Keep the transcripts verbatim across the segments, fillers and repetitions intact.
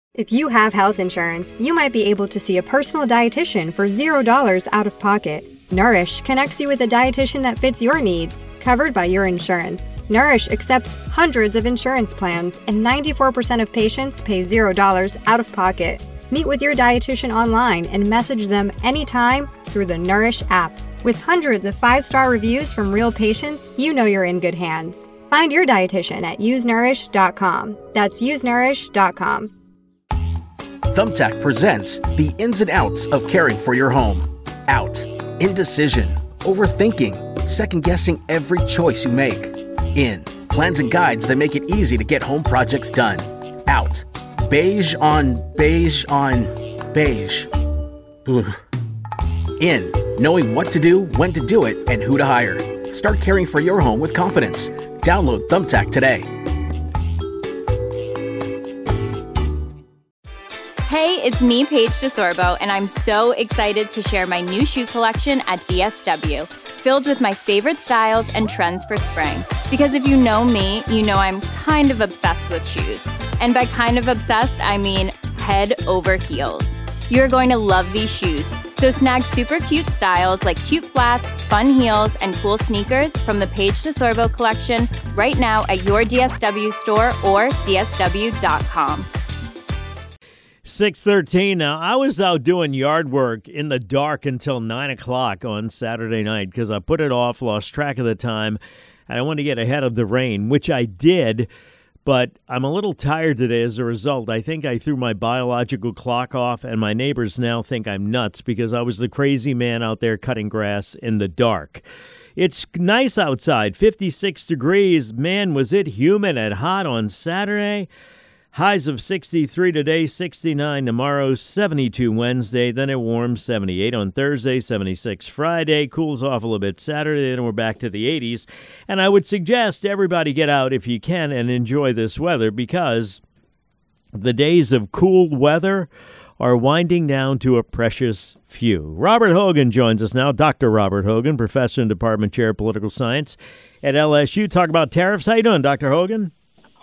If you have health insurance, you might be able to see a personal dietitian for zero dollars out of pocket. Nourish connects you with a dietitian that fits your needs, covered by your insurance. Nourish accepts hundreds of insurance plans, and ninety-four percent of patients pay zero dollars out of pocket. Meet with your dietitian online and message them anytime through the Nourish app. With hundreds of five-star reviews from real patients, you know you're in good hands. Find your dietitian at use nourish dot com. That's use nourish dot com. Thumbtack presents the ins and outs of caring for your home. Out. Indecision. Overthinking. Second-guessing every choice you make. In. Plans and guides that make it easy to get home projects done. Out. Beige on beige on beige. Ugh. In. Knowing what to do, when to do it, and who to hire. Start caring for your home with confidence. Download Thumbtack today. Hey, it's me, Paige DeSorbo, and I'm so excited to share my new shoe collection at D S W, filled with my favorite styles and trends for spring. Because if you know me, you know I'm kind of obsessed with shoes. And by kind of obsessed, I mean head over heels. You're going to love these shoes, so snag super cute styles like cute flats, fun heels, and cool sneakers from the Paige DeSorbo collection right now at your D S W store or D S W dot com. six thirteen. Now, I was out doing yard work in the dark until nine o'clock on Saturday night because I put it off, lost track of the time, and I wanted to get ahead of the rain, which I did, but I'm a little tired today as a result. I think I threw my biological clock off, and my neighbors now think I'm nuts because I was the crazy man out there cutting grass in the dark. It's nice outside, fifty-six degrees. Man, was it humid and hot on Saturday. Highs of sixty-three today, sixty-nine tomorrow, seventy-two Wednesday, then it warms, seventy-eight on Thursday, seventy-six Friday, cools off a little bit Saturday, then we're back to the eighties. And I would suggest everybody get out if you can and enjoy this weather because the days of cool weather are winding down to a precious few. Robert Hogan joins us now, Doctor Robert Hogan, professor and department chair of political science at L S U. Talk about tariffs. How you doing, Doctor Hogan?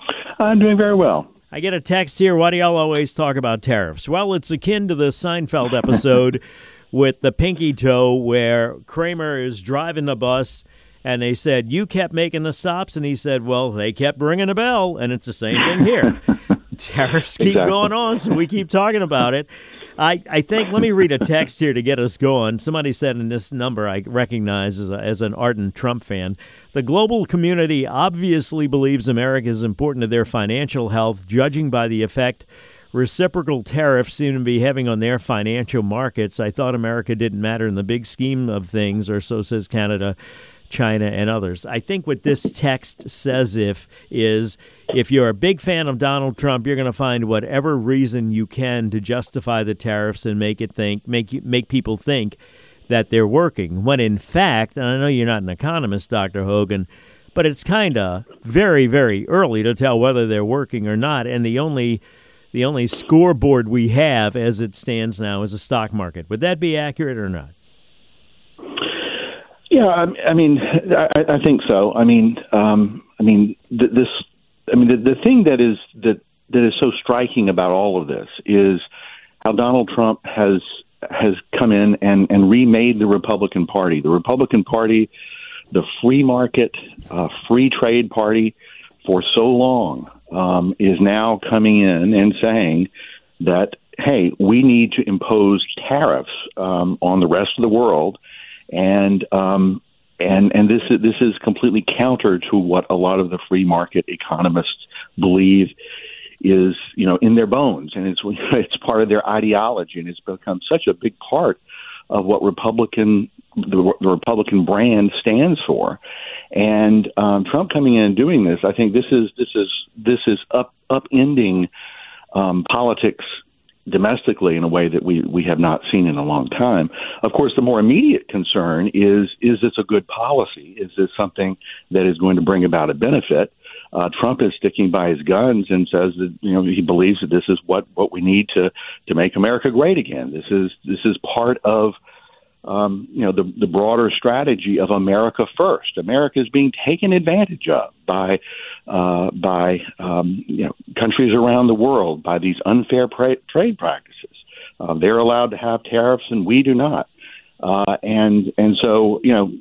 I'm doing very well. I get a text here, why do y'all always talk about tariffs? Well, it's akin to the Seinfeld episode with the pinky toe where Kramer is driving the bus and they said, you kept making the stops, and he said, well, they kept ringing a bell, and it's the same thing here. Tariffs keep Exactly. going on, so we keep talking about it. I, I think, let me read a text here to get us going. Somebody said in this number I recognize as, a, as an ardent Trump fan, the global community obviously believes America is important to their financial health, judging by the effect reciprocal tariffs seem to be having on their financial markets. I thought America didn't matter in the big scheme of things, or so says Canada, China, and others. I think what this text says if is if you're a big fan of Donald Trump, you're going to find whatever reason you can to justify the tariffs and make it think make you, make people think that they're working. When in fact, and I know you're not an economist, Doctor Hogan, but it's kind of very, very early to tell whether they're working or not. And the only the only scoreboard we have as it stands now is the stock market. Would that be accurate or not? Yeah, I, I mean, I, I think so. I mean, um, I mean, th- this. I mean, the, the thing that is that that is so striking about all of this is how Donald Trump has has come in and, and remade the Republican Party. The Republican Party, the free market, uh, free trade party, for so long, um, is now coming in and saying that, hey, we need to impose tariffs um, on the rest of the world. And um, and and this is this is completely counter to what a lot of the free market economists believe is, you know, in their bones, and it's it's part of their ideology, and it's become such a big part of what Republican the, the Republican brand stands for. And um, Trump coming in and doing this, I think this is this is this is up upending um, politics domestically in a way that we, we have not seen in a long time. Of course, the more immediate concern is, is this a good policy? Is this something that is going to bring about a benefit? Uh, Trump is sticking by his guns and says that, you know, he believes that this is what, what we need to, to make America great again. This is, this is part of um, you know, the, the broader strategy of America first. America is being taken advantage of by uh, by um, you know countries around the world by these unfair pra- trade practices. Uh, they're allowed to have tariffs, and we do not. Uh, and and so you know,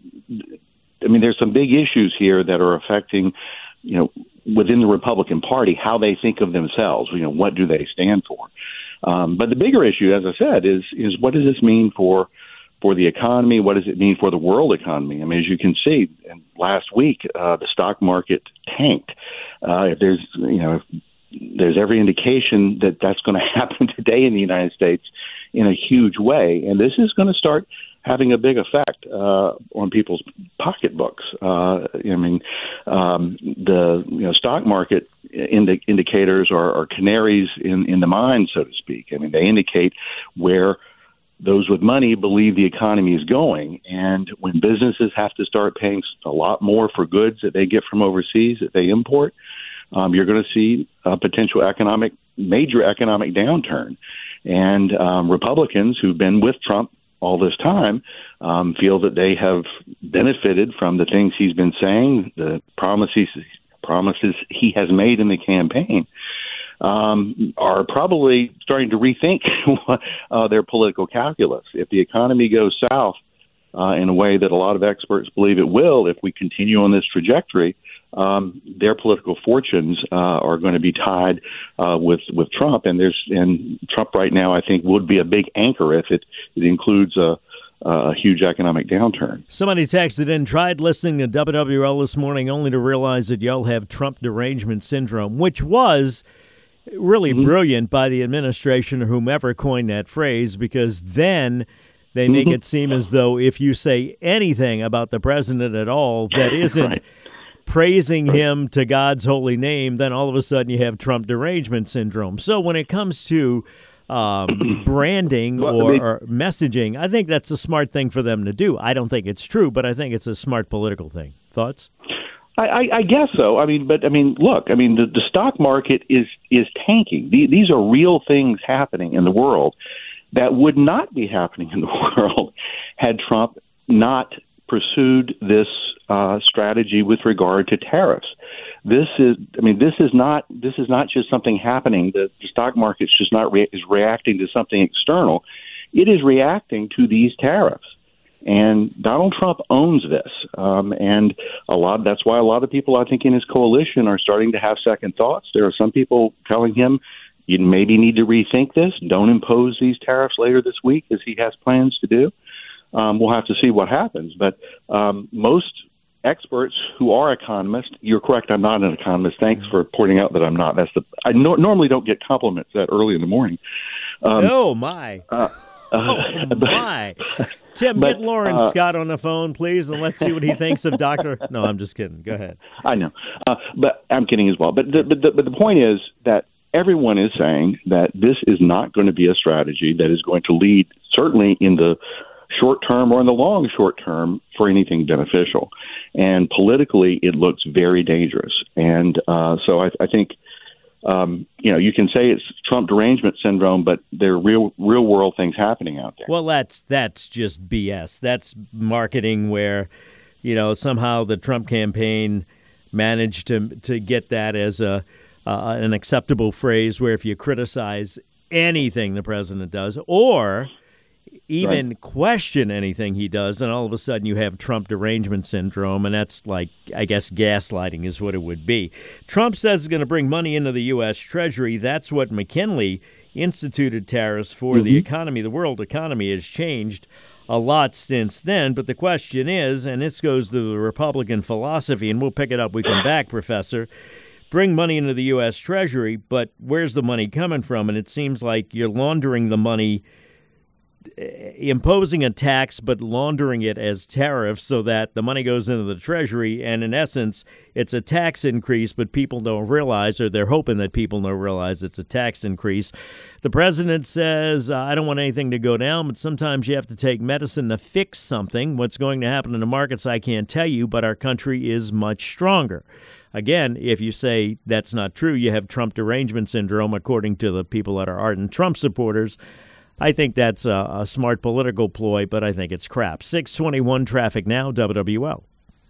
I mean, there's some big issues here that are affecting, you know, within the Republican Party, how they think of themselves. You know, what do they stand for? Um, but the bigger issue, as I said, is is what does this mean for for the economy? What does it mean for the world economy? I mean, as you can see, last week uh, the stock market tanked. Uh, if there's you know, if there's every indication that that's going to happen today in the United States in a huge way, and this is going to start having a big effect uh, on people's pocketbooks. Uh, I mean, um, the you know stock market indi- indicators are, are canaries in, in the mine, so to speak. I mean, they indicate where those with money believe the economy is going. And when businesses have to start paying a lot more for goods that they get from overseas that they import, um, you're going to see a potential economic, major economic downturn. And um, Republicans who've been with Trump all this time um, feel that they have benefited from the things he's been saying, the promises promises he has made in the campaign, um, are probably starting to rethink uh, their political calculus. If the economy goes south uh, in a way that a lot of experts believe it will, if we continue on this trajectory, um, their political fortunes uh, are going to be tied uh, with with Trump. And there's and Trump right now, I think, would be a big anchor if it, it includes a, a huge economic downturn. Somebody texted in, tried listening to W W L this morning only to realize that y'all have Trump derangement syndrome, which was really mm-hmm. brilliant by the administration or whomever coined that phrase, because then they make mm-hmm. it seem as though if you say anything about the president at all that isn't right. praising right. him to God's holy name, then all of a sudden you have Trump derangement syndrome. So when it comes to um, branding well, or, I mean, or messaging, I think that's a smart thing for them to do. I don't think it's true, but I think it's a smart political thing. Thoughts? I, I, I guess so. I mean, but I mean, look, I mean, the, the stock market is is tanking. The, these are real things happening in the world that would not be happening in the world had Trump not pursued this uh, strategy with regard to tariffs. This is, I mean, this is not this is not just something happening. The, the stock market's just not re- is reacting to something external. It is reacting to these tariffs. And Donald Trump owns this, um, and a lot. That's why a lot of people, I think, in his coalition are starting to have second thoughts. There are some people telling him, you maybe need to rethink this. Don't impose these tariffs later this week, as he has plans to do. Um, we'll have to see what happens. But um, most experts who are economists, you're correct, I'm not an economist. Thanks for pointing out that I'm not. That's the I no, normally don't get compliments that early in the morning. Um, oh, my. Uh, oh, my. Tim, but, get Lauren uh, Scott on the phone, please, and let's see what he thinks of Doctor No, I'm just kidding. Go ahead. I know, uh, but I'm kidding as well. But the, but, the, but the point is that everyone is saying that this is not going to be a strategy that is going to lead, certainly in the short term or in the long short term, for anything beneficial. And politically, it looks very dangerous. And uh, so I, I think, um, you know, you can say it's Trump derangement syndrome, but there are real, real world things happening out there. Well, that's that's just B S. That's marketing where, you know, somehow the Trump campaign managed to to get that as a uh, an acceptable phrase where if you criticize anything the president does or even right. question anything he does, and all of a sudden you have Trump derangement syndrome, and that's like, I guess, gaslighting is what it would be. Trump says he's going to bring money into the U S. Treasury. That's what McKinley instituted tariffs for. Mm-hmm. The economy, the world economy has changed a lot since then, but the question is, and this goes to the Republican philosophy, and we'll pick it up when we come back, Professor, bring money into the U S. Treasury, but where's the money coming from? And it seems like you're laundering the money, imposing a tax but laundering it as tariffs so that the money goes into the Treasury, and in essence it's a tax increase, but people don't realize, or they're hoping that people don't realize it's a tax increase. The president says, uh, I don't want anything to go down, but sometimes you have to take medicine to fix something. What's going to happen in the markets I can't tell you, but our country is much stronger. Again, if you say that's not true, you have Trump derangement syndrome, according to the people that are ardent Trump supporters. I think that's a, a smart political ploy, but I think it's crap. six twenty-one traffic now, W W L.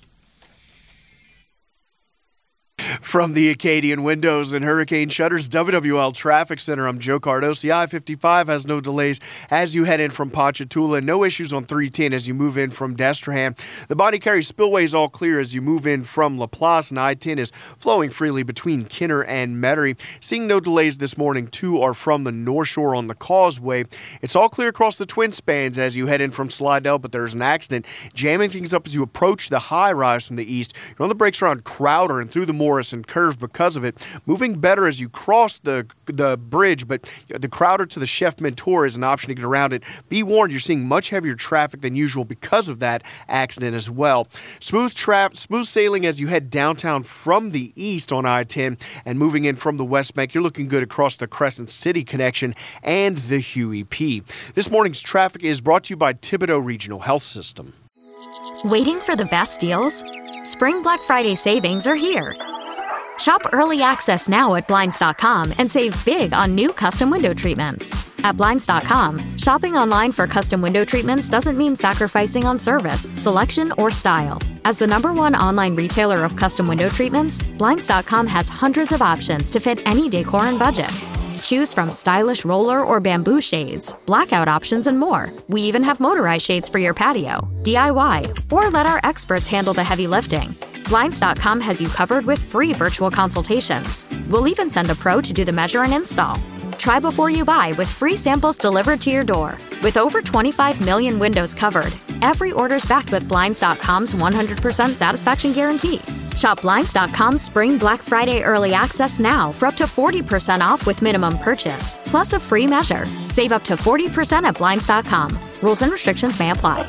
From the Acadian Windows and Hurricane Shutters W W L Traffic Center, I'm Joe Cardosi. I fifty-five has no delays as you head in from Ponchatoula. No issues on three ten as you move in from Destrehan. The Bonnie Carey Spillway is all clear as you move in from LaPlace, and I ten is flowing freely between Kinner and Metairie. Seeing no delays this morning, two are from the North Shore on the Causeway. It's all clear across the Twin Spans as you head in from Slidell, but there's an accident jamming things up as you approach the high rise from the east. You're on the brakes around Crowder and through the Morrison curve because of it. Moving better as you cross the the bridge, but the Crowder to the Chef Mentor is an option to get around it. Be warned, you're seeing much heavier traffic than usual because of that accident as well. Smooth tra- smooth sailing as you head downtown from the east on I ten and moving in from the West Bank. You're looking good across the Crescent City connection and the Huey P. This morning's traffic is brought to you by Thibodaux Regional Health System. Waiting for the best deals? Spring Black Friday savings are here. Shop early access now at Blinds dot com and save big on new custom window treatments. At Blinds dot com, shopping online for custom window treatments doesn't mean sacrificing on service, selection, or style. As the number one online retailer of custom window treatments, Blinds dot com has hundreds of options to fit any decor and budget. Choose from stylish roller or bamboo shades, blackout options, and more. We even have motorized shades for your patio, D I Y, or let our experts handle the heavy lifting. Blinds dot com has you covered with free virtual consultations. We'll even send a pro to do the measure and install. Try before you buy with free samples delivered to your door. With over twenty-five million windows covered, every order's backed with Blinds dot com's one hundred percent satisfaction guarantee. Shop Blinds dot com's Spring Black Friday Early Access now for up to forty percent off with minimum purchase, plus a free measure. Save up to forty percent at Blinds dot com. Rules and restrictions may apply.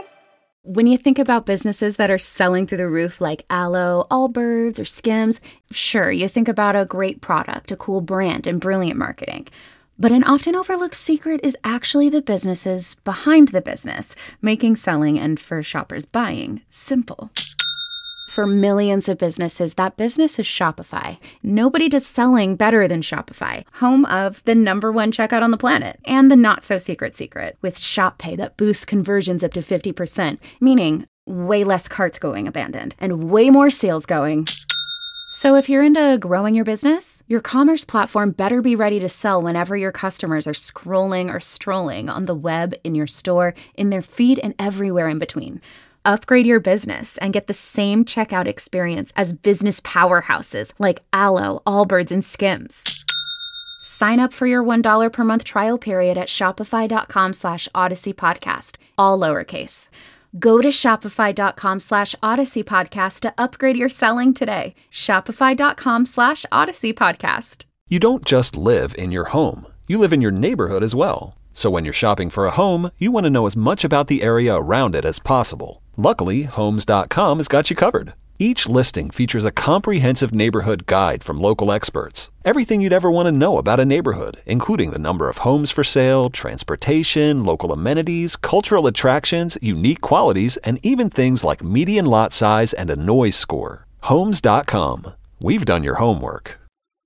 When you think about businesses that are selling through the roof like Aloe, Allbirds, or Skims, sure, you think about a great product, a cool brand, and brilliant marketing. But an often overlooked secret is actually the businesses behind the business, making selling and for shoppers buying simple. For millions of businesses, that business is Shopify. Nobody does selling better than Shopify, home of the number one checkout on the planet and the not-so-secret secret with Shop Pay that boosts conversions up to fifty percent, meaning way less carts going abandoned and way more sales going. So if you're into growing your business, your commerce platform better be ready to sell whenever your customers are scrolling or strolling on the web, in your store, in their feed, and everywhere in between. Upgrade your business and get the same checkout experience as business powerhouses like Aloe, Allbirds, and Skims. Sign up for your one dollar per month trial period at shopify.com slash Odyssey Podcast, all lowercase. Go to shopify.com slash Odyssey Podcast to upgrade your selling today. Shopify.com slash Odyssey Podcast. You don't just live in your home. You live in your neighborhood as well. So when you're shopping for a home, you want to know as much about the area around it as possible. Luckily, Homes dot com has got you covered. Each listing features a comprehensive neighborhood guide from local experts. Everything you'd ever want to know about a neighborhood, including the number of homes for sale, transportation, local amenities, cultural attractions, unique qualities, and even things like median lot size and a noise score. Homes dot com. We've done your homework.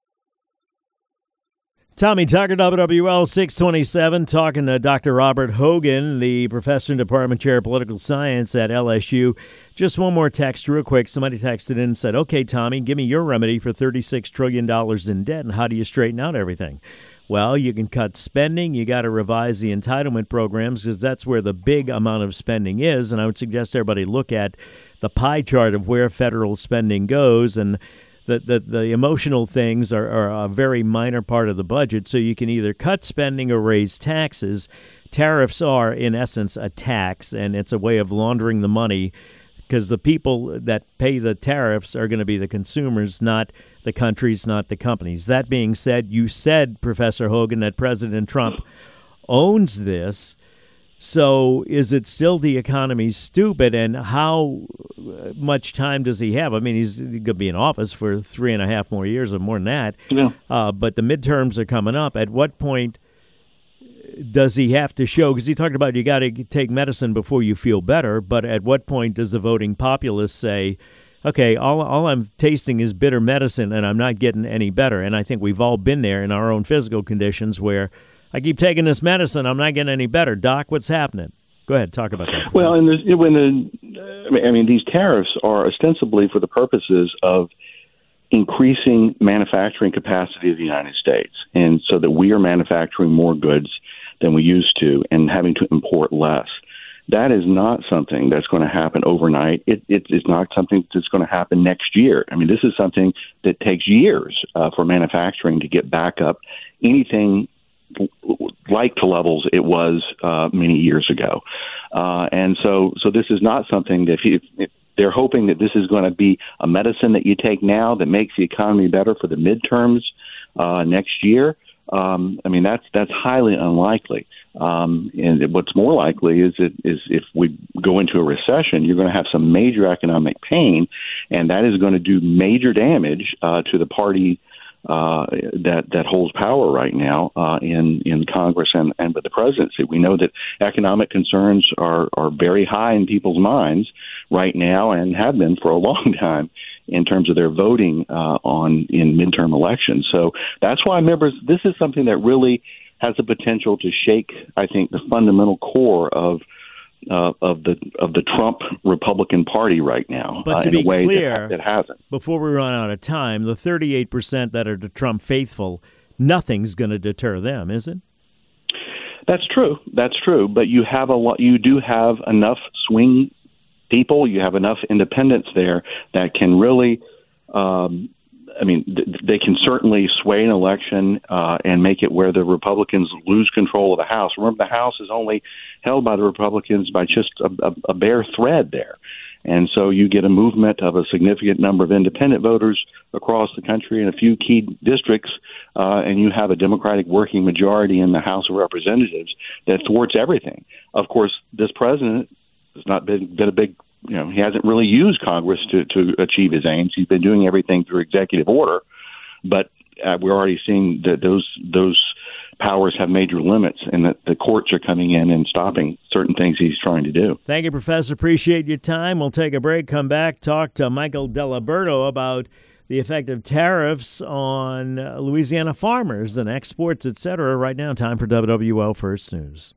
Tommy Tucker, W W L six twenty-seven, talking to Doctor Robert Hogan, the professor and department chair of political science at L S U. Just one more text real quick. Somebody texted in and said, okay, Tommy, give me your remedy for thirty-six trillion dollars in debt, and how do you straighten out everything? Well, you can cut spending. You got to revise the entitlement programs because that's where the big amount of spending is, and I would suggest everybody look at the pie chart of where federal spending goes, and The, the the emotional things are, are a very minor part of the budget, so you can either cut spending or raise taxes. Tariffs are, in essence, a tax, and it's a way of laundering the money because the people that pay the tariffs are going to be the consumers, not the countries, not the companies. That being said, you said, Professor Hogan, that President Trump owns this. So is it still the economy's stupid, and how much time does he have? I mean, he's going to be in office for three and a half more years or more than that. Yeah. Uh, but the midterms are coming up. At what point does he have to show? Because he talked about you got to take medicine before you feel better. But at what point does the voting populace say, okay, all all I'm tasting is bitter medicine and I'm not getting any better? And I think we've all been there in our own physical conditions where I keep taking this medicine. I'm not getting any better. Doc, what's happening? Go ahead, talk about that. Please. Well, and the, when the, I mean, these tariffs are ostensibly for the purposes of increasing manufacturing capacity of the United States, and so that we are manufacturing more goods than we used to and having to import less. That is not something that's going to happen overnight. It, it, it's not something that's going to happen next year. I mean, this is something that takes years uh, for manufacturing to get back up anything like the levels it was uh, many years ago. Uh, and so so this is not something that if, you, if they're hoping that this is going to be a medicine that you take now that makes the economy better for the midterms uh, next year. Um, I mean, that's that's highly unlikely. Um, and what's more likely is that is if we go into a recession, you're going to have some major economic pain, and that is going to do major damage uh, to the party uh, that that holds power right now uh, in in Congress and, and with the presidency. We know that economic concerns are are very high in people's minds right now and have been for a long time in terms of their voting uh, on in midterm elections. So that's why, members, this is something that really has the potential to shake, I think, the fundamental core of uh, of the of the Trump Republican Party right now. But uh, to in be a way clear, that it hasn't. Before we run out of time, the thirty-eight percent that are the Trump faithful, nothing's going to deter them, is it? That's true. That's true. But you have a lot. You do have enough swing people. You have enough independents there that can really. Um, I mean, th- they can certainly sway an election uh, and make it where the Republicans lose control of the House. Remember, the House is only held by the Republicans by just a, a, a bare thread there. And so you get a movement of a significant number of independent voters across the country in a few key districts, uh, and you have a Democratic working majority in the House of Representatives that thwarts everything. Of course, this president has not been, been a big You know, he hasn't really used Congress to, to achieve his aims. He's been doing everything through executive order, but uh, we're already seeing that those those powers have major limits, and that the courts are coming in and stopping certain things he's trying to do. Thank you, Professor. Appreciate your time. We'll take a break, come back, talk to Michael Diliberto about the effect of tariffs on Louisiana farmers and exports, et cetera. Right now, time for W W L First News.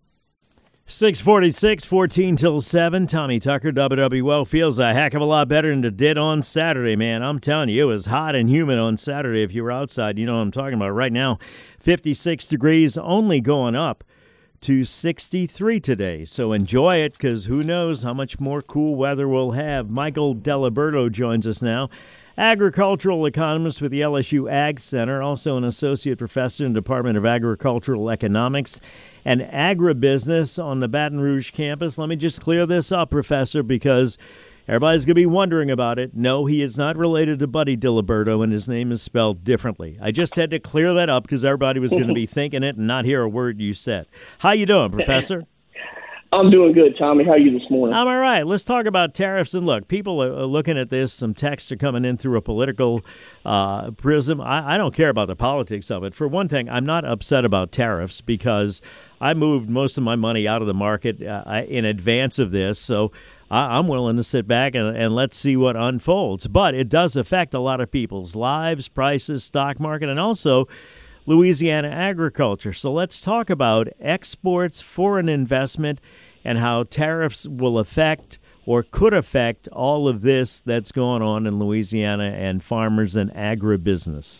six forty-six, fourteen till seven. Tommy Tucker, W W L. Feels a heck of a lot better than it did on Saturday, man. I'm telling you, it was hot and humid on Saturday. If you were outside, you know what I'm talking about. Right now, fifty-six degrees, only going up to sixty-three today. So enjoy it, because who knows how much more cool weather we'll have. Michael Diliberto joins us now. Agricultural economist with the L S U Ag Center, also an associate professor in the Department of Agricultural Economics and Agribusiness on the Baton Rouge campus. Let me just clear this up, Professor, because everybody's going to be wondering about it. No, he is not related to Buddy Diliberto, and his name is spelled differently. I just had to clear that up because everybody was going to be thinking it and not hear a word you said. How you doing, Professor? I'm doing good, Tommy. How are you this morning? I'm all right. Let's talk about tariffs. And look, people are looking at this. Some texts are coming in through a political uh, prism. I, I don't care about the politics of it. For one thing, I'm not upset about tariffs because I moved most of my money out of the market uh, in advance of this. So I, I'm willing to sit back and, and let's see what unfolds. But it does affect a lot of people's lives, prices, stock market, and also Louisiana agriculture. So let's talk about exports, foreign investment, and how tariffs will affect or could affect all of this that's going on in Louisiana and farmers and agribusiness.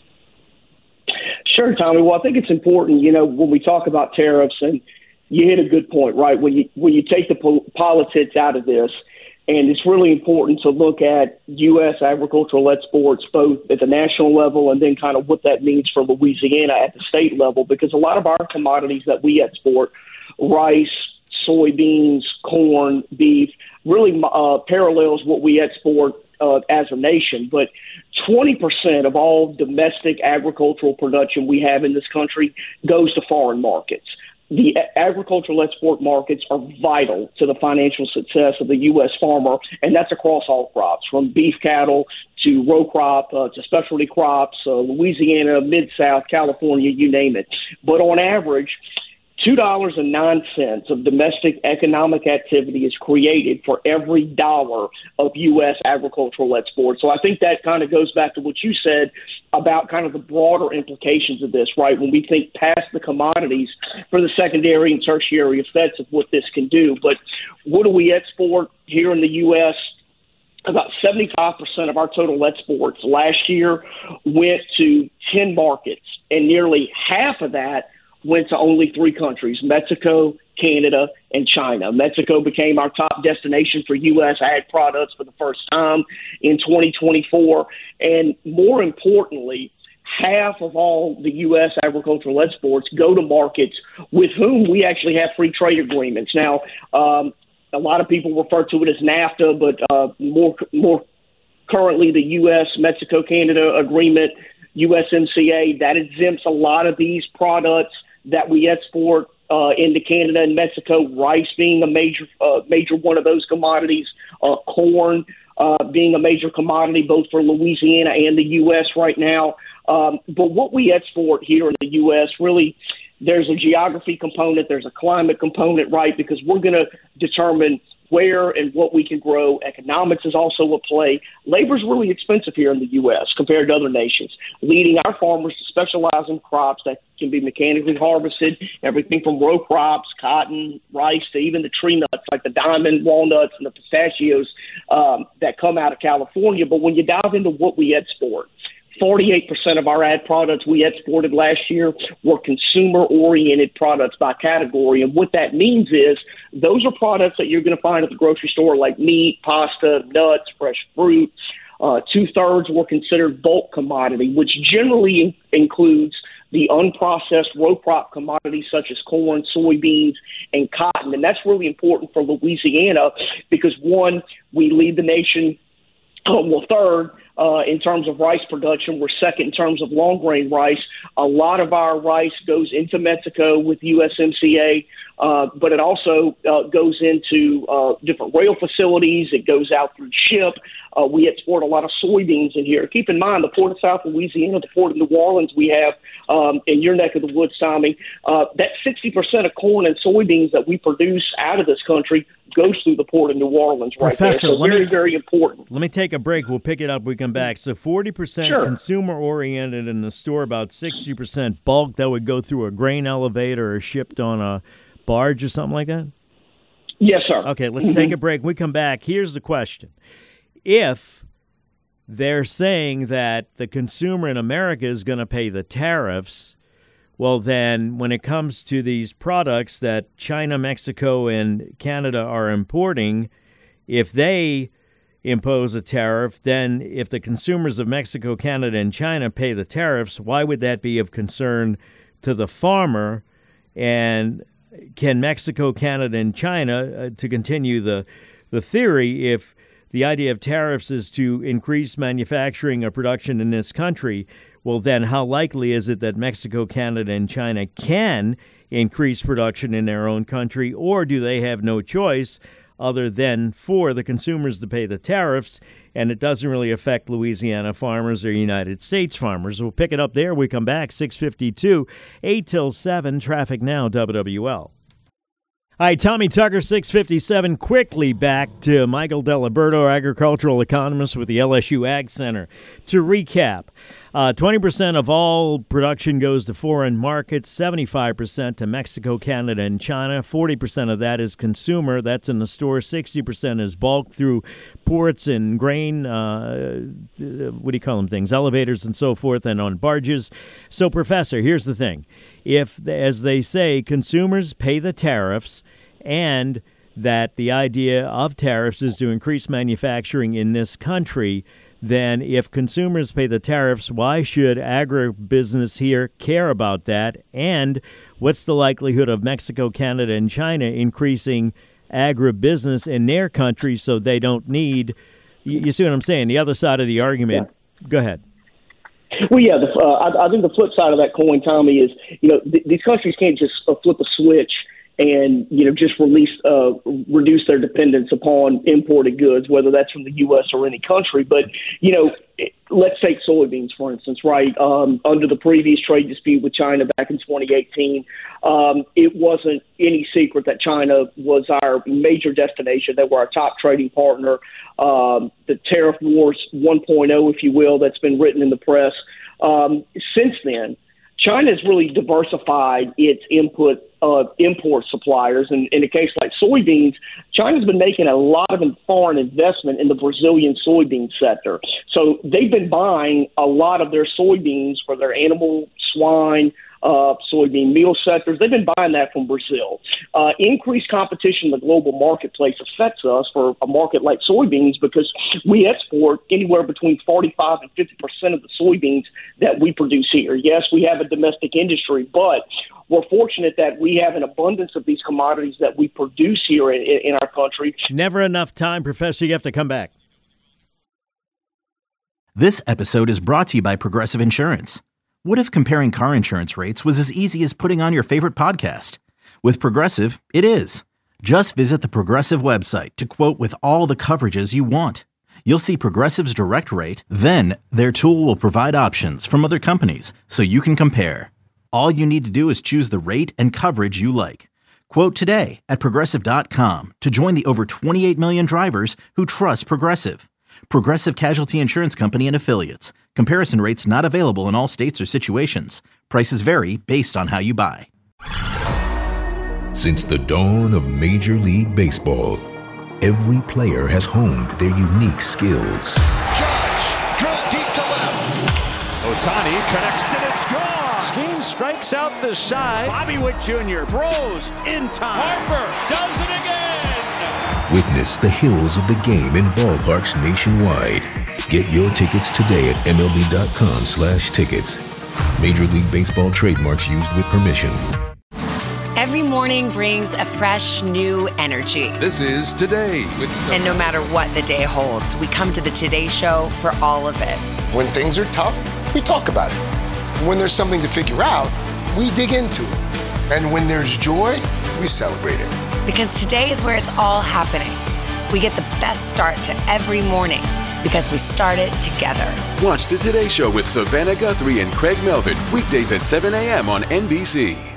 Sure, Tommy. Well, I think it's important, you know, when we talk about tariffs, and you hit a good point, right? When you when you take the po- politics out of this, and it's really important to look at U S agricultural exports, both at the national level and then kind of what that means for Louisiana at the state level, because a lot of our commodities that we export, rice, soybeans, corn, beef, really uh, parallels what we export uh, as a nation. But twenty percent of all domestic agricultural production we have in this country goes to foreign markets. The agricultural export markets are vital to the financial success of the U S farmer, and that's across all crops, from beef cattle to row crop uh, to specialty crops, uh, Louisiana, Mid-South, California, you name it. But on average, two dollars and nine cents of domestic economic activity is created for every dollar of U S agricultural export. So I think that kind of goes back to what you said about kind of the broader implications of this, right? When we think past the commodities for the secondary and tertiary effects of what this can do. But what do we export here in the U S? About seventy-five percent of our total exports last year went to ten markets, and nearly half of that went to only three countries, Mexico, Canada, and China. Mexico became our top destination for U S ag products for the first time in twenty twenty-four. And more importantly, half of all the U S agricultural exports go to markets with whom we actually have free trade agreements. Now, um, a lot of people refer to it as NAFTA, but uh, more more currently the U S Mexico Canada agreement, U S M C A, that exempts a lot of these products that we export uh, into Canada and Mexico. Rice being a major uh, major one of those commodities, uh, corn uh, being a major commodity both for Louisiana and the U S right now. Um, but what we export here in the U S really, there's a geography component, there's a climate component, right? Because we're going to determine where and what we can grow. Economics is also a play. Labor is really expensive here in the U S compared to other nations, leading our farmers to specialize in crops that can be mechanically harvested, everything from row crops, cotton, rice, to even the tree nuts like the diamond walnuts and the pistachios um, that come out of California. But when you dive into what we export, forty-eight percent of our ag products we exported last year were consumer-oriented products by category. And what that means is those are products that you're going to find at the grocery store like meat, pasta, nuts, fresh fruit. Uh, two-thirds were considered bulk commodity, which generally in- includes the unprocessed row crop commodities such as corn, soybeans, and cotton. And that's really important for Louisiana because, one, we lead the nation, uh, well, third, Uh, in terms of rice production. We're second in terms of long grain rice. A lot of our rice goes into Mexico with U S M C A, uh, but it also uh, goes into uh, different rail facilities. It goes out through ship. Uh, we export a lot of soybeans in here. Keep in mind, the Port of South Louisiana, the Port of New Orleans we have um, in your neck of the woods, Tommy, uh, that sixty percent of corn and soybeans that we produce out of this country goes through the Port of New Orleans right Professor, there. So very, me, very important. Let me take a break. We'll pick it up when we come back. So forty percent Sure. consumer-oriented in the store, about sixty percent bulk that would go through a grain elevator or shipped on a barge or something like that? Yes, sir. Okay, let's Mm-hmm. take a break. When we come back, here's the question. If they're saying that the consumer in America is going to pay the tariffs, well, then when it comes to these products that China, Mexico, and Canada are importing, if they impose a tariff, then if the consumers of Mexico, Canada, and China pay the tariffs, why would that be of concern to the farmer? And can Mexico, Canada, and China, uh, to continue the the theory, if the idea of tariffs is to increase manufacturing or production in this country, well, then how likely is it that Mexico, Canada, and China can increase production in their own country, or do they have no choice other than for the consumers to pay the tariffs, and it doesn't really affect Louisiana farmers or United States farmers? We'll pick it up there. We come back, six fifty-two, eight till seven, Traffic Now, W W L. All right, Tommy Tucker, six fifty-seven. Quickly back to Michael Deliberto, agricultural economist with the L S U Ag Center. To recap, uh, twenty percent of all production goes to foreign markets, seventy-five percent to Mexico, Canada, and China. forty percent of that is consumer. That's in the store. sixty percent is bulk through ports and grain, uh, what do you call them things, elevators and so forth, and on barges. So, Professor, here's the thing. If, as they say, consumers pay the tariffs, and that the idea of tariffs is to increase manufacturing in this country, then if consumers pay the tariffs, why should agribusiness here care about that? And what's the likelihood of Mexico, Canada, and China increasing agribusiness in their country so they don't need, you see what I'm saying, the other side of the argument? Yeah. Go ahead. Well, yeah, the, uh, I, I think the flip side of that coin, Tommy, is, you know, th- these countries can't just uh, flip a switch and, you know, just release, uh, reduce their dependence upon imported goods, whether that's from the U S or any country. But, you know, let's take soybeans, for instance, right? Um, under the previous trade dispute with China back in twenty eighteen, um, it wasn't any secret that China was our major destination. They were our top trading partner. Um, the tariff wars one point oh, if you will, that's been written in the press. Um, since then, China has really diversified its input uh, import suppliers. And in a case like soybeans, China's been making a lot of foreign investment in the Brazilian soybean sector. So they've been buying a lot of their soybeans for their animal, swine, uh, soybean meal sectors. They've been buying that from Brazil. Uh, increased competition in the global marketplace affects us for a market like soybeans because we export anywhere between forty-five and fifty percent of the soybeans that we produce here. Yes, we have a domestic industry, but we're fortunate that we have an abundance of these commodities that we produce here in, in our country. Never enough time, Professor. You have to come back. This episode is brought to you by Progressive Insurance. What if comparing car insurance rates was as easy as putting on your favorite podcast? With Progressive, it is. Just visit the Progressive website to quote with all the coverages you want. You'll see Progressive's direct rate, then their tool will provide options from other companies so you can compare. All you need to do is choose the rate and coverage you like. Quote today at Progressive dot com to join the over twenty-eight million drivers who trust Progressive. Progressive Casualty Insurance Company and Affiliates. Comparison rates not available in all states or situations. Prices vary based on how you buy. Since the dawn of Major League Baseball, every player has honed their unique skills. Judge, drill deep to left. Ohtani connects and it's gone. Skeen strikes out the side. Bobby Witt Junior throws in time. Harper does it again. Witness the heroes of the game in ballparks nationwide. Get your tickets today at M L B dot com slash tickets. Major League Baseball trademarks used with permission. Every morning brings a fresh, new energy. This is Today with Sophie. And no matter what the day holds, we come to the Today Show for all of it. When things are tough, we talk about it. When there's something to figure out, we dig into it. And when there's joy, we celebrate it. Because today is where it's all happening. We get the best start to every morning because we start it together. Watch the Today Show with Savannah Guthrie and Craig Melvin weekdays at seven a.m. on N B C.